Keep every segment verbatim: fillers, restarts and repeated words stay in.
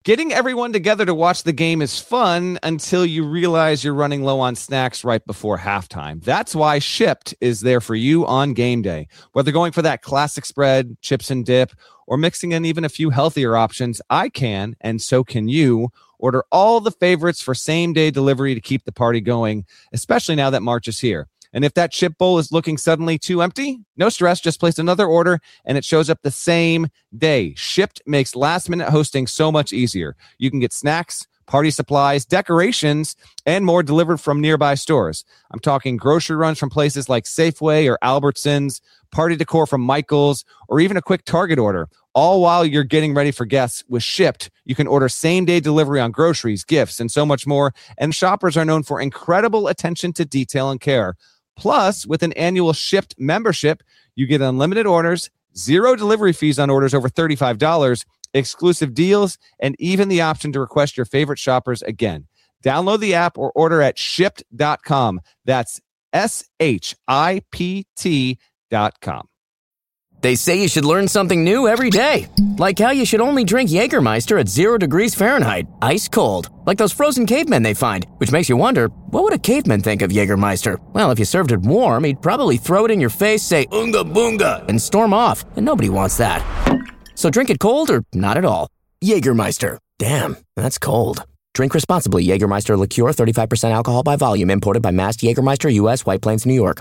Getting everyone together to watch the game is fun until you realize you're running low on snacks right before halftime. That's why Shipt is there for you on game day. Whether going for that classic spread, chips and dip, or mixing in even a few healthier options, I can, and so can you, order all the favorites for same-day delivery to keep the party going, especially now that March is here. And if that chip bowl is looking suddenly too empty, no stress, just place another order and it shows up the same day. Shipt makes last-minute hosting so much easier. You can get snacks, party supplies, decorations, and more delivered from nearby stores. I'm talking grocery runs from places like Safeway or Albertsons, party decor from Michael's, or even a quick Target order. All while you're getting ready for guests. With Shipt, you can order same-day delivery on groceries, gifts, and so much more. And shoppers are known for incredible attention to detail and care. Plus, with an annual Shipt membership, you get unlimited orders, zero delivery fees on orders over thirty-five dollars, exclusive deals, and even the option to request your favorite shoppers again. Download the app or order at shipt dot com. That's S H I P T dot com. They say you should learn something new every day. Like how you should only drink Jägermeister at zero degrees Fahrenheit, ice cold. Like those frozen cavemen they find, which makes you wonder, what would a caveman think of Jägermeister? Well, if you served it warm, he'd probably throw it in your face, say, "Unga boonga," and storm off. And nobody wants that. So drink it cold or not at all. Jägermeister. Damn, that's cold. Drink responsibly. Jägermeister liqueur, thirty-five percent alcohol by volume, imported by Mast Jägermeister, U S, White Plains, New York.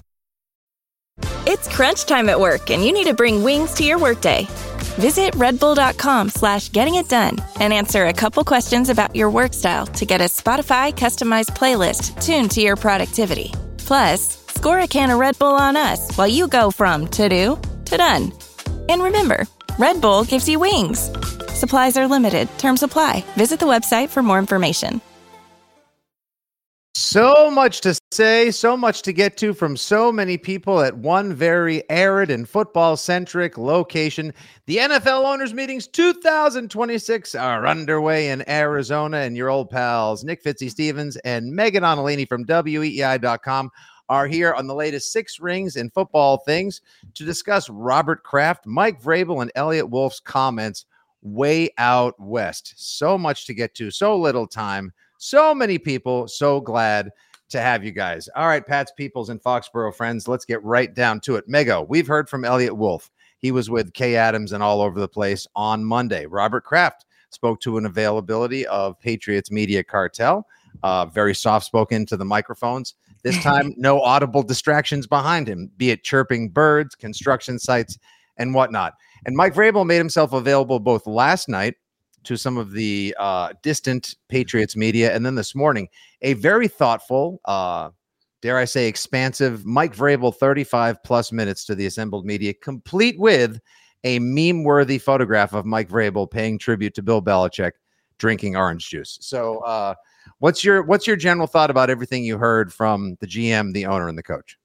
It's crunch time at work, and you need to bring wings to your workday. Visit redbull.com slash getting it done and answer a couple questions about your work style to get a Spotify customized playlist tuned to your productivity. Plus, score a can of Red Bull on us while you go from to-do to done. And remember, Red Bull gives you wings. Supplies are limited. Terms apply. Visit the website for more information. So much to say, so much to get to from so many people at one very arid and football-centric location. The N F L Owners Meetings two thousand twenty-six are underway in Arizona, and your old pals Nick Fitzy-Stevens and Megan Onalini from W E E I dot com are here on the latest Six Rings in football things to discuss Robert Kraft, Mike Vrabel, and Elliott Wolf's comments way out west. So much to get to, so little time. So many people, so glad to have you guys. All right, Pat's Peoples and Foxborough friends, let's get right down to it. Mego, we've heard from Elliott Wolf. He was with Kay Adams and all over the place on Monday. Robert Kraft spoke to an availability of Patriots Media Cartel, uh, very soft-spoken to the microphones. This time, no audible distractions behind him, be it chirping birds, construction sites, and whatnot. And Mike Vrabel made himself available both last night to some of the uh, distant Patriots media, and then this morning, a very thoughtful, uh, dare I say, expansive Mike Vrabel thirty-five plus minutes to the assembled media, complete with a meme-worthy photograph of Mike Vrabel paying tribute to Bill Belichick drinking orange juice. So, uh, what's your what's your general thought about everything you heard from the G M, the owner, and the coach?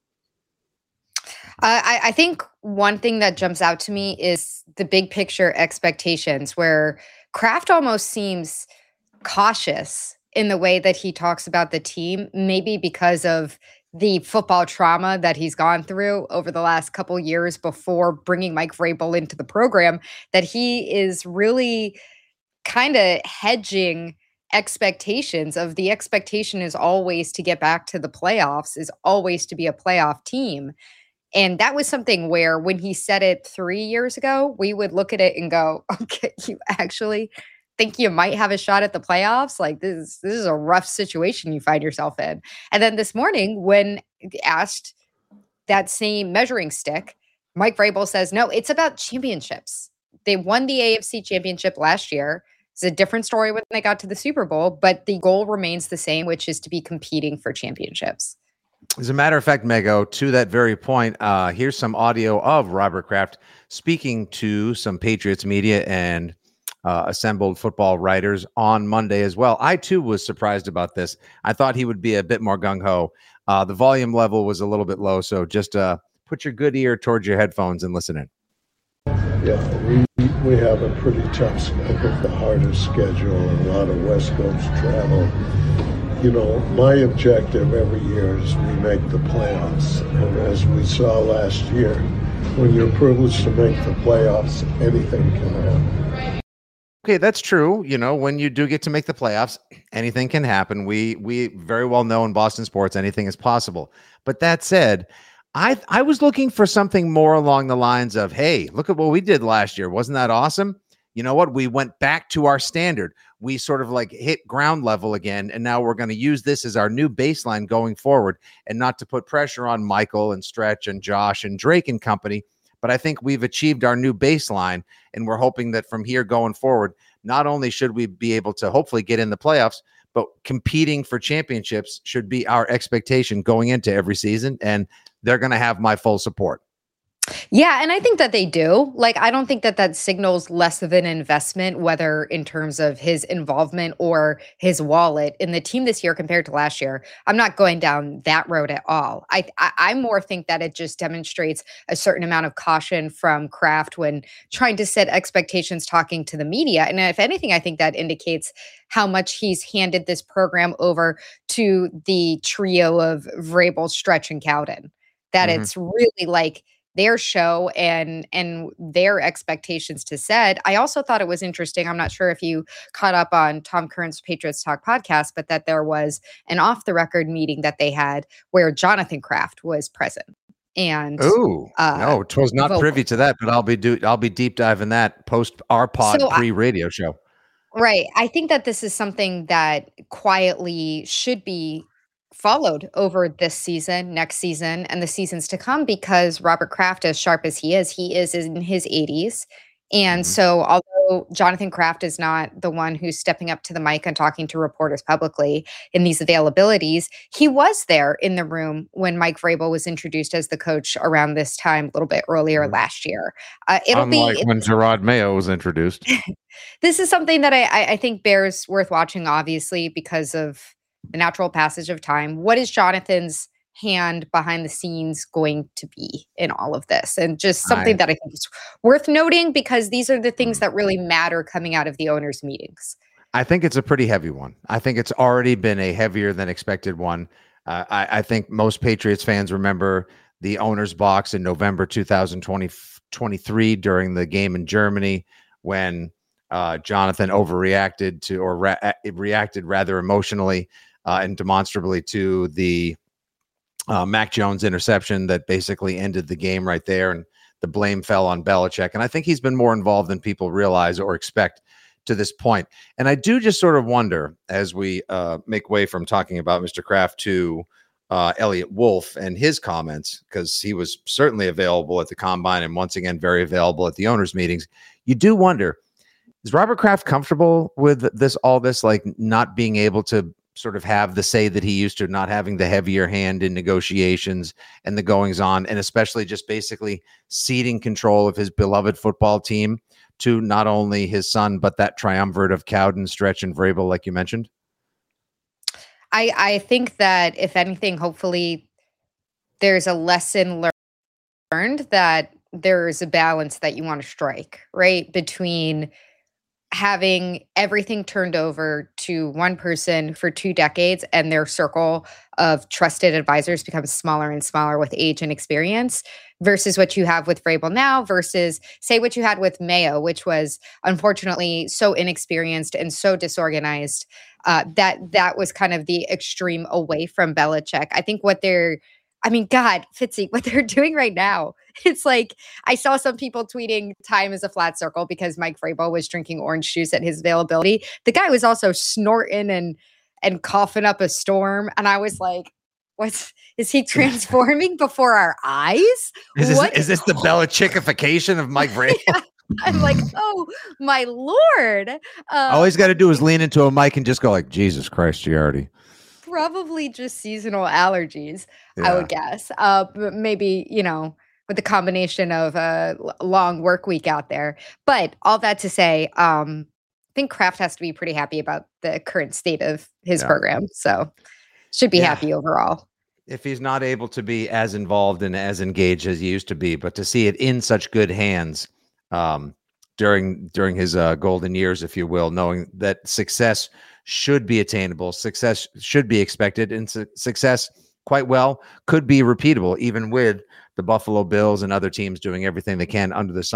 Uh, I, I think one thing that jumps out to me is the big picture expectations, where Kraft almost seems cautious in the way that he talks about the team, maybe because of the football trauma that he's gone through over the last couple years before bringing Mike Vrabel into the program, that he is really kind of hedging expectations of the expectation is always to get back to the playoffs, is always to be a playoff team. And that was something where when he said it three years ago, we would look at it and go, okay, you actually think you might have a shot at the playoffs? Like, this is, this is a rough situation you find yourself in. And then this morning, when asked that same measuring stick, Mike Vrabel says, no, it's about championships. They won the A F C championship last year. It's a different story when they got to the Super Bowl, but the goal remains the same, which is to be competing for championships. As a matter of fact, Mego, to that very point, uh, here's some audio of Robert Kraft speaking to some Patriots media and uh, assembled football writers on Monday as well. I, too, was surprised about this. I thought he would be a bit more gung-ho. Uh, the volume level was a little bit low, so just uh, put your good ear towards your headphones and listen in. Yeah, we we have a pretty tough, I think the hardest schedule and a lot of West Coast travel. You know, my objective every year is we make the playoffs. And as we saw last year, when you're privileged to make the playoffs, anything can happen. Okay, that's true. You know, when you do get to make the playoffs, anything can happen. We we very well know in Boston sports anything is possible. But that said, I I was looking for something more along the lines of, hey, look at what we did last year. Wasn't that awesome? You know what? We went back to our standard. We sort of like hit ground level again, and now we're going to use this as our new baseline going forward, and not to put pressure on Michael and Stretch and Josh and Drake and company. But I think we've achieved our new baseline, and we're hoping that from here going forward, not only should we be able to hopefully get in the playoffs, but competing for championships should be our expectation going into every season, and they're going to have my full support. Yeah, and I think that they do. Like, I don't think that that signals less of an investment, whether in terms of his involvement or his wallet in the team this year compared to last year. I'm not going down that road at all. I I, I more think that it just demonstrates a certain amount of caution from Kraft when trying to set expectations, talking to the media. And if anything, I think that indicates how much he's handed this program over to the trio of Vrabel, Stretch, and Cowden. That mm-hmm. it's really like their show and and their expectations to set. I also thought it was interesting. I'm not sure if you caught up on Tom Curran's Patriots Talk podcast, but that there was an off the record meeting that they had where Jonathan Kraft was present. And oh uh, no, it was not vocal. privy to that, but I'll be do I'll be deep diving that post our pod so pre radio show. Right. I think that this is something that quietly should be followed over this season, next season, and the seasons to come, because Robert Kraft, as sharp as he is, he is in his eighties. And mm-hmm. so although Jonathan Kraft is not the one who's stepping up to the mic and talking to reporters publicly in these availabilities, he was there in the room when Mike Vrabel was introduced as the coach around this time, a little bit earlier mm-hmm. last year. Uh, it'll Unlike be when Gerard Mayo was introduced. This is something that I, I think bears worth watching, obviously, because of the natural passage of time. What is Jonathan's hand behind the scenes going to be in all of this? And just something I, that I think is worth noting, because these are the things that really matter coming out of the owners' meetings. I think it's a pretty heavy one. I think it's already been a heavier than expected one. Uh, I, I think most Patriots fans remember the owner's box in November two thousand twenty-three during the game in Germany when uh, Jonathan overreacted to or ra- reacted rather emotionally Uh, and demonstrably to the uh, Mac Jones interception that basically ended the game right there, and the blame fell on Belichick. And I think he's been more involved than people realize or expect to this point. And I do just sort of wonder, as we uh, make way from talking about Mister Kraft to uh, Elliot Wolf and his comments, because he was certainly available at the combine and once again very available at the owners' meetings, you do wonder, is Robert Kraft comfortable with this, all this, like not being able to sort of have the say that he used to, not having the heavier hand in negotiations and the goings on, and especially just basically ceding control of his beloved football team to not only his son, but that triumvirate of Cowden, Stretch, and Vrabel, like you mentioned? I, I think that if anything, hopefully there's a lesson learned that there's a balance that you want to strike, right? Between having everything turned over to one person for two decades and their circle of trusted advisors becomes smaller and smaller with age and experience, versus what you have with Vrabel now, versus say what you had with Mayo, which was unfortunately so inexperienced and so disorganized uh, that that was kind of the extreme away from Belichick. I think what they're I mean, God, Fitzy, what they're doing right now, it's like I saw some people tweeting time is a flat circle because Mike Vrabel was drinking orange juice at his availability. The guy was also snorting and and coughing up a storm. And I was like, what's, is he transforming before our eyes? Is this, what? is this the Belichickification of Mike Vrabel? Yeah. I'm like, oh, my Lord. Um, All he's got to do is lean into a mic and just go like, Jesus Christ, Giardi. Probably just seasonal allergies, yeah. I would guess. Uh, but maybe, you know, with the combination of a long work week out there. But all that to say, um, I think Kraft has to be pretty happy about the current state of his yeah. program. So should be yeah. happy overall. If he's not able to be as involved and as engaged as he used to be, but to see it in such good hands um, during during his uh, golden years, if you will, knowing that success should be attainable, success should be expected, and su- success quite well could be repeatable, even with the Buffalo Bills and other teams doing everything they can under the sun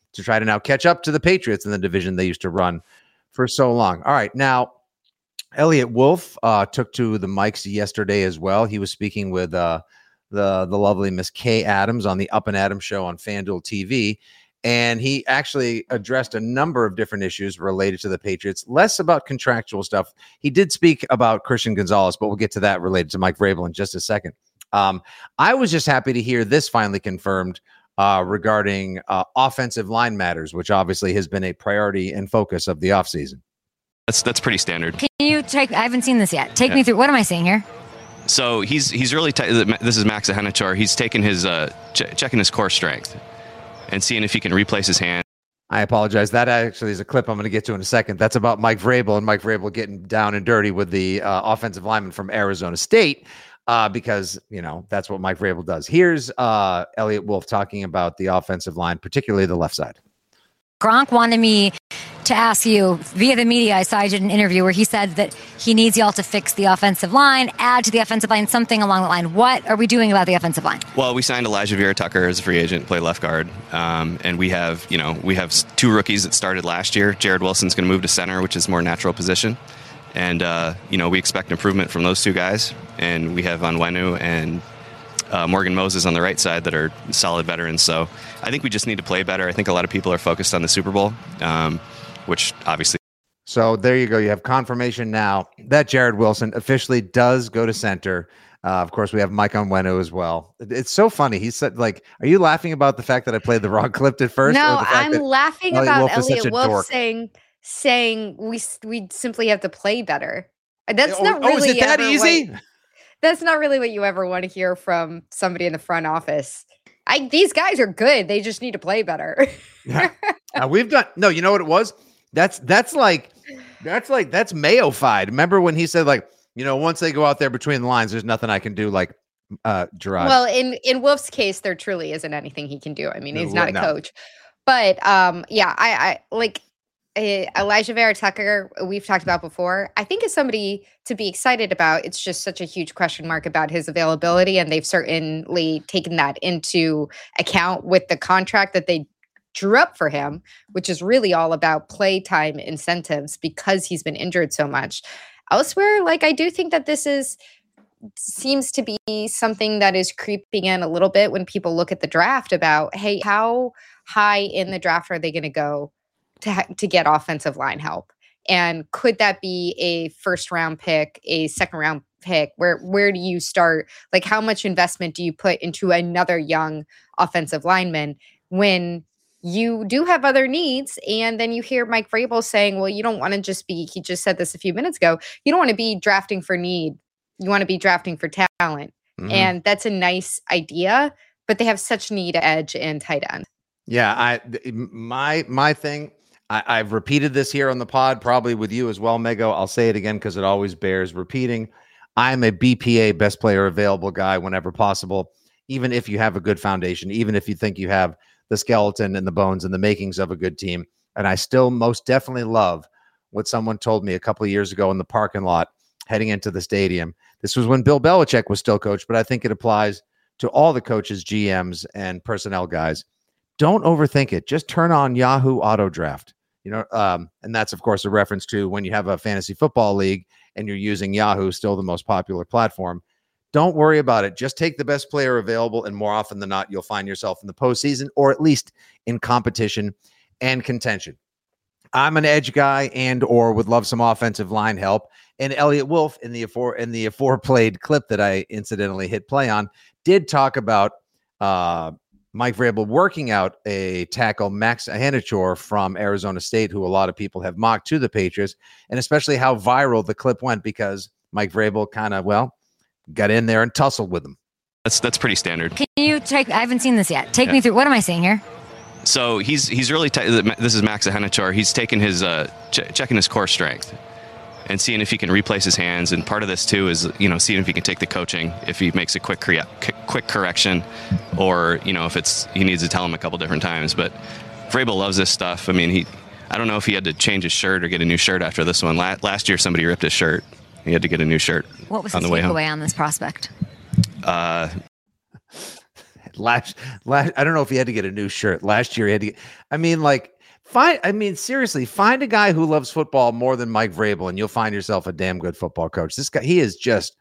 to try to now catch up to the Patriots in the division they used to run for so long. All right, now Elliot Wolf uh, took to the mics yesterday as well. He was speaking with uh, the the lovely Miss Kay Adams on the Up and Adams show on FanDuel T V. And he actually addressed a number of different issues related to the Patriots, less about contractual stuff. He did speak about Christian Gonzalez, but we'll get to that related to Mike Vrabel in just a second. Um, I was just happy to hear this finally confirmed uh, regarding uh, offensive line matters, which obviously has been a priority and focus of the offseason. That's that's pretty standard. Can you take, I haven't seen this yet. Take yeah. me through, what am I seeing here? So he's he's really, t- this is Max Ahenachor. He's taking his, uh, ch- checking his core strength and seeing if he can replace his hand. I apologize. That actually is a clip I'm going to get to in a second. That's about Mike Vrabel and Mike Vrabel getting down and dirty with the uh, offensive lineman from Arizona State uh, because, you know, that's what Mike Vrabel does. Here's uh, Elliot Wolf talking about the offensive line, particularly the left side. Gronk wanted me to ask you via the media. I saw you did an interview where he said that he needs y'all to fix the offensive line, add to the offensive line, something along the line. What are we doing about the offensive line? Well, we signed Elijah Vera Tucker as a free agent, play left guard, um, and we have, you know, we have two rookies that started last year. Jared Wilson's going to move to center, which is a more natural position, and uh, you know, we expect improvement from those two guys. And we have Onwenu and Uh, Morgan Moses on the right side that are solid veterans. So I think we just need to play better. I think a lot of people are focused on the Super Bowl, um, which obviously. So there you go. You have confirmation now that Jared Wilson officially does go to center. Uh, of course, we have Mike Onwenu as well. It's so funny. He said, like, are you laughing about the fact that I played the wrong clip at first? No, I'm laughing Elliot about Wolf Elliot Wolf dork? saying, saying we, we simply have to play better. That's oh, not really oh, is it that easy? What, That's not really what you ever want to hear from somebody in the front office. I, these guys are good. They just need to play better. yeah. uh, we've done no. You know what it was? That's that's like that's like that's Mayo-fied. Remember when he said, like, you know, once they go out there between the lines, there's nothing I can do. Like, uh, Gerard. Well, in in Wolf's case, there truly isn't anything he can do. I mean, he's no, not a no. coach, but um, yeah, I, I like. Uh, Elijah Vera Tucker, we've talked about before, I think is somebody to be excited about. It's just such a huge question mark about his availability, and they've certainly taken that into account with the contract that they drew up for him, which is really all about playtime incentives because he's been injured so much. Elsewhere, like, I do think that this is seems to be something that is creeping in a little bit when people look at the draft about, hey, how high in the draft are they going to go to ha- to get offensive line help? And could that be a first round pick, a second round pick? Where where do you start? Like, how much investment do you put into another young offensive lineman when you do have other needs? And then you hear Mike Vrabel saying, well, you don't want to just be, he just said this a few minutes ago, you don't want to be drafting for need. You want to be drafting for talent. Mm-hmm. And that's a nice idea, but they have such need edge and tight end. Yeah, I my my thing, I, I've repeated this here on the pod, probably with you as well, Mego. I'll say it again because it always bears repeating. I'm a B P A, best player available guy whenever possible, even if you have a good foundation, even if you think you have the skeleton and the bones and the makings of a good team. And I still most definitely love what someone told me a couple of years ago in the parking lot heading into the stadium. This was when Bill Belichick was still coach, but I think it applies to all the coaches, G Ms, and personnel guys. Don't overthink it. Just turn on Yahoo Auto Draft. You know, um, and that's, of course, a reference to when you have a fantasy football league and you're using Yahoo, still the most popular platform. Don't worry about it. Just take the best player available, and more often than not, you'll find yourself in the postseason or at least in competition and contention. I'm an edge guy and or would love some offensive line help. And Elliot Wolf, in the afore in the afore-played clip that I incidentally hit play on, did talk about uh, Mike Vrabel working out a tackle, Max Ahenachor from Arizona State, who a lot of people have mocked to the Patriots, and especially how viral the clip went because Mike Vrabel kind of, well, got in there and tussled with him. That's that's pretty standard. Can you take, I haven't seen this yet. Take yeah. me through, what am I seeing here? So he's he's really, t- this is Max Ahenachor. He's taking his, uh, ch- checking his core strength and seeing if he can replace his hands. And part of this too is, you know, seeing if he can take the coaching, if he makes a quick cre- quick correction, or, you know, if it's, he needs to tell him a couple different times. But Vrabel loves this stuff. I mean, he, I don't know if he had to change his shirt or get a new shirt after this one. La- last year, somebody ripped his shirt. He had to get a new shirt. What was on the the way home. takeaway on this prospect? Uh, last, last, I don't know if he had to get a new shirt last year. He had to get, I mean, like, find, I mean, seriously, find a guy who loves football more than Mike Vrabel, and you'll find yourself a damn good football coach. This guy, he is just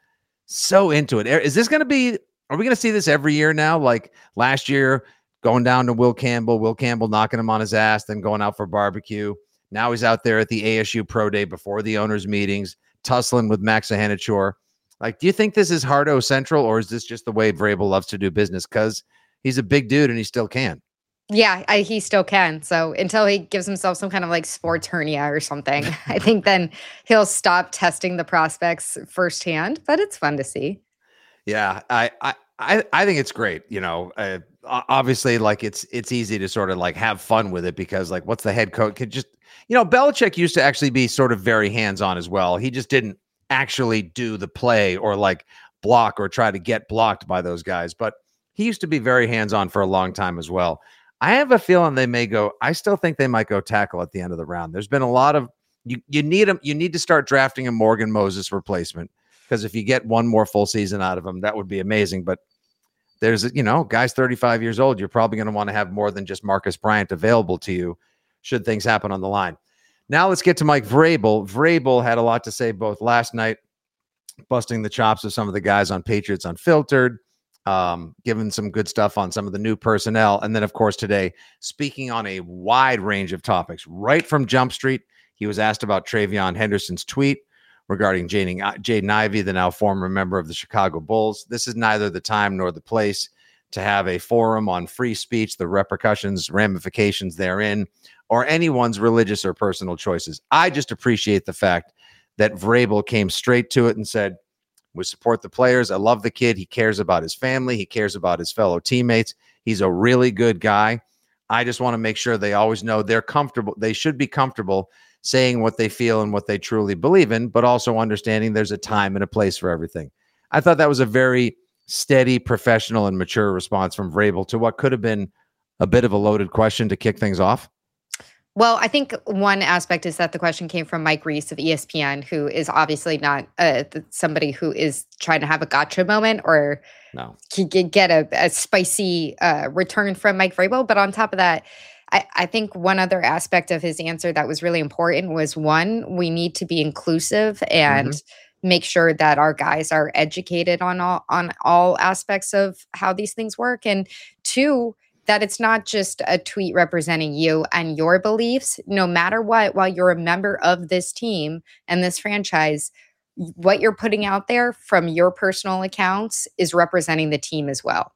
so into it. Is this going to be, are we going to see this every year now? Like last year, going down to Will Campbell, Will Campbell knocking him on his ass, then going out for barbecue. Now he's out there at the A S U Pro Day before the owners' meetings, tussling with Max Ahenachor. Like, do you think this is Hardo Central, or is this just the way Vrabel loves to do business? Because he's a big dude and he still can. Yeah, I, he still can. So until he gives himself some kind of like sports hernia or something, I think then he'll stop testing the prospects firsthand. But it's fun to see. Yeah, I I I, I think it's great. You know, uh, obviously, like it's it's easy to sort of like have fun with it because like, what's the head coach? Could just, you know, Belichick used to actually be sort of very hands on as well. He just didn't actually do the play or like block or try to get blocked by those guys. But he used to be very hands on for a long time as well. I have a feeling they may go. I still think they might go tackle at the end of the round. There's been a lot of you. You need them. You need to start drafting a Morgan Moses replacement because if you get one more full season out of him, that would be amazing. But there's, you know, guys thirty-five years old. You're probably going to want to have more than just Marcus Bryant available to you should things happen on the line. Now let's get to Mike Vrabel. Vrabel had a lot to say both last night, busting the chops of some of the guys on Patriots Unfiltered. Um, giving some good stuff on some of the new personnel. And then, of course, today, speaking on a wide range of topics. Right from Jump Street, he was asked about Travion Henderson's tweet regarding Jaden, Jaden Ivey, the now former member of the Chicago Bulls. This is neither the time nor the place to have a forum on free speech, the repercussions, ramifications therein, or anyone's religious or personal choices. I just appreciate the fact that Vrabel came straight to it and said, we support the players. I love the kid. He cares about his family. He cares about his fellow teammates. He's a really good guy. I just want to make sure they always know they're comfortable. They should be comfortable saying what they feel and what they truly believe in, but also understanding there's a time and a place for everything. I thought that was a very steady, professional, and mature response from Vrabel to what could have been a bit of a loaded question to kick things off. Well, I think one aspect is that the question came from Mike Reese of E S P N, who is obviously not uh, somebody who is trying to have a gotcha moment or no. get a, a spicy uh, return from Mike Vrabel. But on top of that, I, I think one other aspect of his answer that was really important was, one, we need to be inclusive and mm-hmm. make sure that our guys are educated on all on all aspects of how these things work. And two, that it's not just a tweet representing you and your beliefs. No matter what, while you're a member of this team and this franchise, what you're putting out there from your personal accounts is representing the team as well.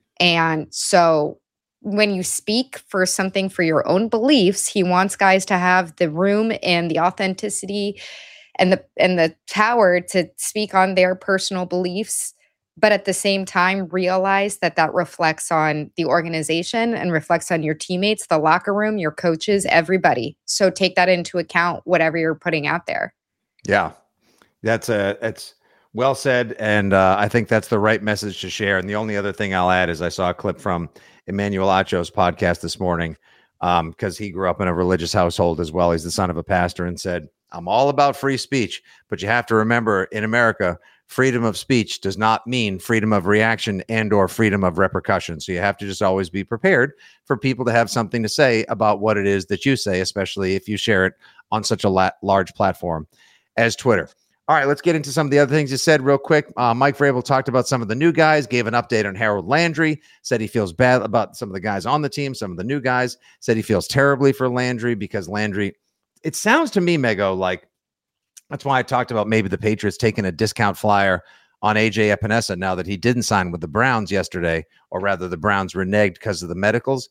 And so when you speak for something for your own beliefs, he wants guys to have the room and the authenticity and the and the power to speak on their personal beliefs, but at the same time, realize that that reflects on the organization and reflects on your teammates, the locker room, your coaches, everybody. So take that into account, whatever you're putting out there. Yeah, that's a, it's well said. And uh, I think that's the right message to share. And the only other thing I'll add is I saw a clip from Emmanuel Acho's podcast this morning um, because he grew up in a religious household as well. He's the son of a pastor and said, I'm all about free speech, but you have to remember in America, freedom of speech does not mean freedom of reaction and or freedom of repercussion. So you have to just always be prepared for people to have something to say about what it is that you say, especially if you share it on such a la- large platform as Twitter. All right, let's get into some of the other things you said real quick. Uh, Mike Vrabel talked about some of the new guys, gave an update on Harold Landry, said he feels bad about some of the guys on the team, some of the new guys, said he feels terribly for Landry because Landry, it sounds to me, Mego, like that's why I talked about maybe the Patriots taking a discount flyer on A J Epinesa now that he didn't sign with the Browns yesterday, or rather the Browns reneged because of the medicals.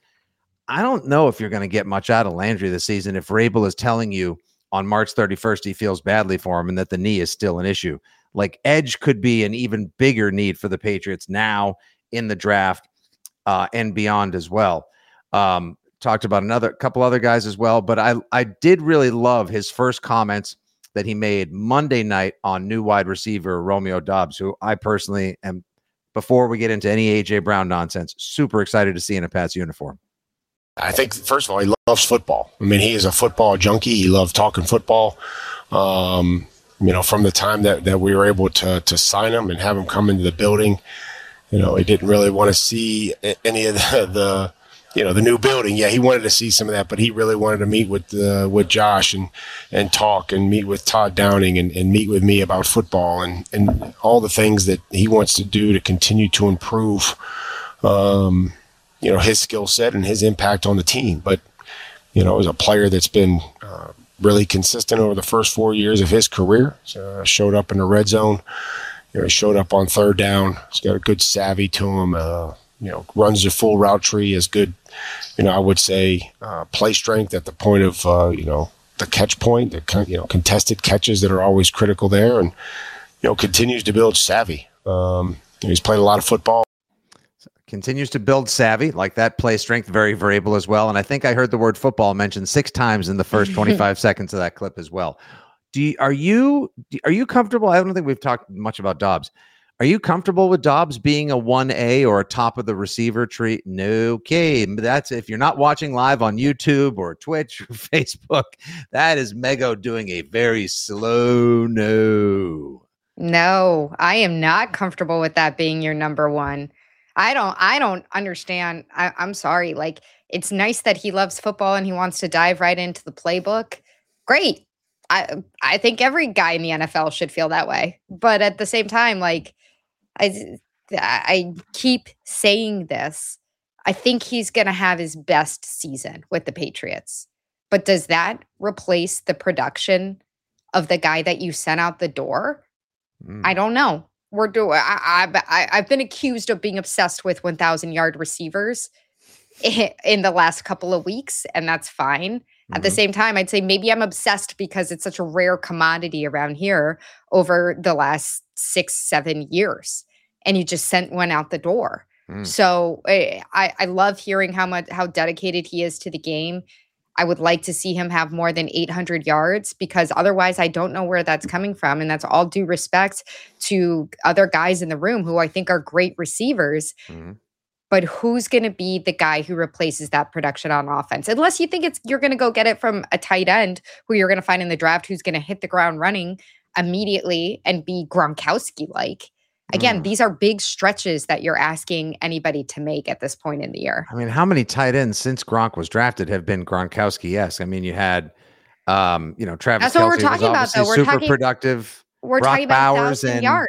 I don't know if you're going to get much out of Landry this season if Vrabel is telling you on March thirty-first he feels badly for him and that the knee is still an issue. Like edge could be an even bigger need for the Patriots now in the draft uh, and beyond as well. Um, talked about another couple other guys as well, but I I did really love his first comments that he made Monday night on new wide receiver Romeo Doubs, who I personally am, before we get into any A J Brown nonsense, super excited to see in a Pats uniform. I think, first of all, he loves football. I mean, he is a football junkie. He loves talking football. Um, you know, from the time that, that we were able to to sign him and have him come into the building, You know, he didn't really want to see any of the, the you know, the new building. Yeah, he wanted to see some of that, but he really wanted to meet with uh, with Josh and, and talk and meet with Todd Downing and, and meet with me about football and, and all the things that he wants to do to continue to improve, um, you know, his skill set and his impact on the team. But, you know, as a player that's been uh, really consistent over the first four years of his career, uh, showed up in the red zone. You know, he showed up on third down. He's got a good savvy to him. Uh, you know, runs the full route tree. Has good, you know, I would say uh, play strength at the point of, uh, you know, the catch point, the you know contested catches that are always critical there, and you know continues to build savvy. Um, you know, he's played a lot of football. Continues to build savvy, like that play strength, very variable as well. And I think I heard the word football mentioned six times in the first twenty-five seconds of that clip as well. Do you, are you are you comfortable? I don't think we've talked much about Dobbs. Are you comfortable with Dobbs being a one A or a top of the receiver tree? No, okay. That's if you're not watching live on YouTube or Twitch or Facebook, that is Mego doing a very slow no. No, I am not comfortable with that being your number one. I don't I don't understand. I, I'm sorry. Like, it's nice that he loves football and he wants to dive right into the playbook. Great. I I think every guy in the N F L should feel that way. But at the same time, like, I, I keep saying this. I think he's going to have his best season with the Patriots. But does that replace the production of the guy that you sent out the door? Mm. I don't know. We're doing. I, I, I've been accused of being obsessed with one thousand yard receivers in the last couple of weeks, and that's fine. Mm-hmm. At the same time, I'd say maybe I'm obsessed because it's such a rare commodity around here over the last six, seven years, and you just sent one out the door. Mm. So I, I love hearing how much how dedicated he is to the game. I would like to see him have more than eight hundred yards, because otherwise I don't know where that's coming from. And that's all due respect to other guys in the room who I think are great receivers. Mm-hmm. But who's going to be the guy who replaces that production on offense? Unless you think it's you're going to go get it from a tight end who you're going to find in the draft who's going to hit the ground running immediately and be Gronkowski-like. Again, mm. these are big stretches that you're asking anybody to make at this point in the year. I mean, how many tight ends since Gronk was drafted have been Gronkowski-esque? I mean, you had, um, you know, Travis That's what Kelce we're talking was about, obviously though. We're super talking, productive. We're Brock talking about Bowers and yards.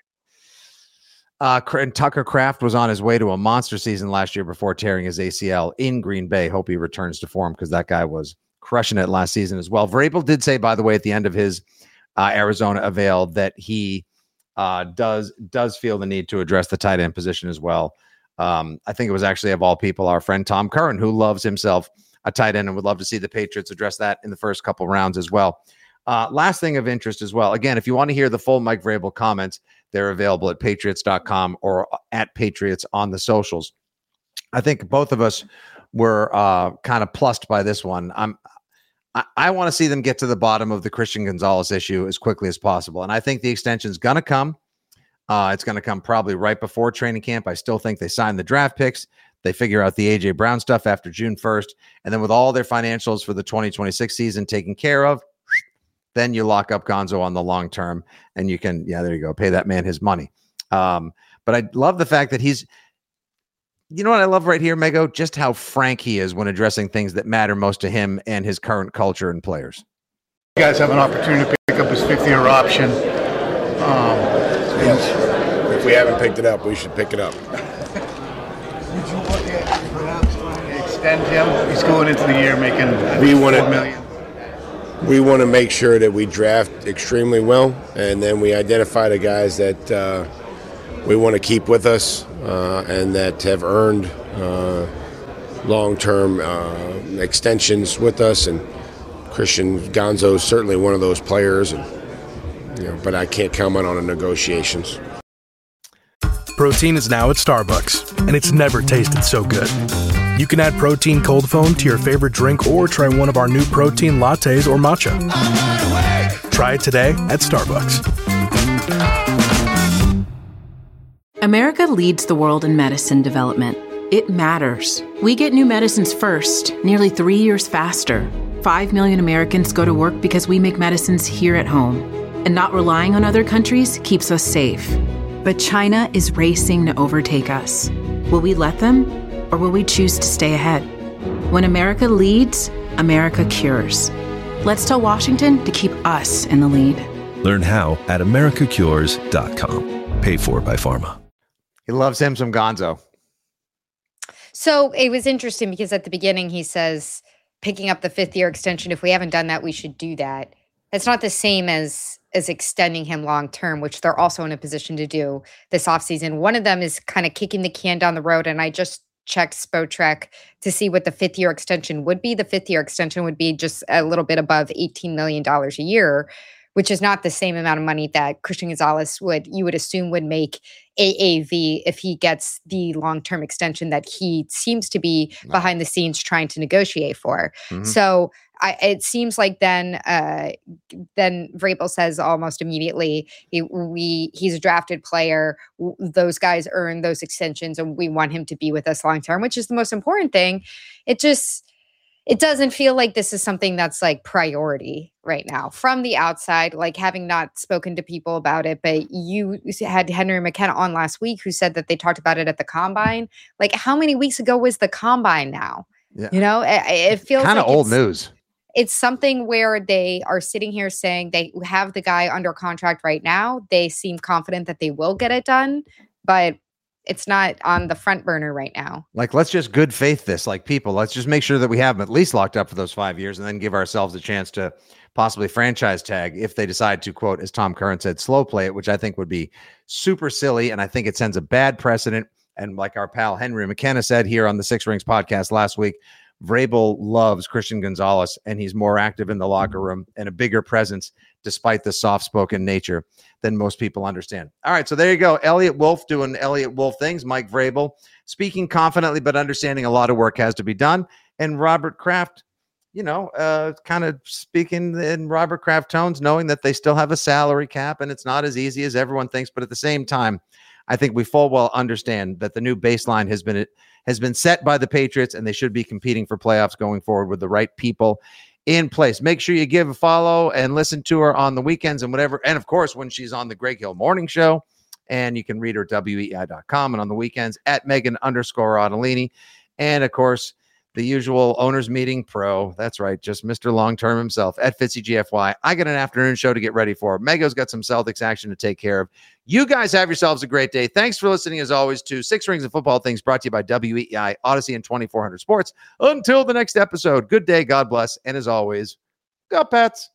Uh, and Tucker Kraft was on his way to a monster season last year before tearing his A C L in Green Bay. Hope he returns to form because that guy was crushing it last season as well. Vrabel did say, by the way, at the end of his uh, Arizona avail that he uh, does does feel the need to address the tight end position as well. Um, I think it was actually, of all people, our friend Tom Curran, who loves himself a tight end and would love to see the Patriots address that in the first couple rounds as well. Uh, last thing of interest as well. Again, if you want to hear the full Mike Vrabel comments, they're available at patriots dot com or at Patriots on the socials. I think both of us were uh, kind of plussed by this one. I'm, I, I want to see them get to the bottom of the Christian Gonzalez issue as quickly as possible. And I think the extension is going to come. Uh, it's going to come probably right before training camp. I still think they sign the draft picks. They figure out the A J Brown stuff after June first. And then with all their financials for the twenty twenty-six season taken care of, then you lock up Gonzo on the long term and you can, yeah, there you go, pay that man his money. Um, but I love the fact that he's, you know what I love right here, Mego? Just how frank he is when addressing things that matter most to him and his current culture and players. You guys have an opportunity to pick up his fifth-year option. Um, yes. If we haven't picked it up, we should pick it up. Would you look at perhaps trying to extend him? He's going into the year making we want four million. We want to make sure that we draft extremely well, and then we identify the guys that uh, we want to keep with us uh, and that have earned uh, long-term uh, extensions with us. And Christian Gonzo is certainly one of those players, and you know, but I can't comment on the negotiations. Protein is now at Starbucks, and it's never tasted so good. You can add Protein Cold Foam to your favorite drink or try one of our new protein lattes or matcha. Try it today at Starbucks. America leads the world in medicine development. It matters. We get new medicines first, nearly three years faster. Five million Americans go to work because we make medicines here at home. And not relying on other countries keeps us safe. But China is racing to overtake us. Will we let them, or will we choose to stay ahead? When America leads, America cures. Let's tell Washington to keep us in the lead. Learn how at america cures dot com. Paid for by Pharma. He loves him some Gonzo. So it was interesting because at the beginning he says, picking up the fifth year extension, if we haven't done that, we should do that. It's not the same as as extending him long term, which they're also in a position to do this offseason. One of them is kind of kicking the can down the road, and I just checked Spotrac to see what the fifth year extension would be. The fifth year extension would be just a little bit above eighteen million dollars a year, which is not the same amount of money that Christian Gonzalez would, you would assume, would make A A V if he gets the long-term extension that he seems to be no. behind the scenes trying to negotiate for. Mm-hmm. So I, it seems like then, uh, then Vrabel says almost immediately, he, we he's a drafted player. W- those guys earn those extensions, and we want him to be with us long-term, which is the most important thing. It just... It doesn't feel like this is something that's like priority right now from the outside, like having not spoken to people about it. But you had Henry McKenna on last week who said that they talked about it at the combine. Like, how many weeks ago was the combine now? Yeah. You know, it, it feels kind of like old news. It's something where they are sitting here saying they have the guy under contract right now. They seem confident that they will get it done, but it's not on the front burner right now. Like, let's just good faith this, like people, let's just make sure that we have them at least locked up for those five years and then give ourselves a chance to possibly franchise tag if they decide to, quote, as Tom Curran said, slow play it, which I think would be super silly. And I think it sends a bad precedent. And like our pal Henry McKenna said here on the Six Rings podcast last week, Vrabel loves Christian Gonzalez, and he's more active in the locker room and a bigger presence despite the soft-spoken nature than most people understand. All right, so there you go. Elliot Wolf doing Elliot Wolf things. Mike Vrabel speaking confidently, but understanding a lot of work has to be done. And Robert Kraft, you know, uh, kind of speaking in Robert Kraft tones, knowing that they still have a salary cap and it's not as easy as everyone thinks. But at the same time, I think we full well understand that the new baseline has been has been set by the Patriots, and they should be competing for playoffs going forward with the right people in place. Make sure you give a follow and listen to her on the weekends and whatever. And of course, when she's on the Greg Hill Morning Show, and you can read her at W E I dot com and on the weekends at Megan underscore Ottolini. And of course, the usual owners meeting pro. That's right. Just Mister Long-Term himself at Fitzy G F Y. I got an afternoon show to get ready for. Mego's got some Celtics action to take care of. You guys have yourselves a great day. Thanks for listening, as always, to Six Rings of Football Things, brought to you by W E I, Odyssey, and twenty-four hundred Sports. Until the next episode, good day, God bless, and as always, go Pats.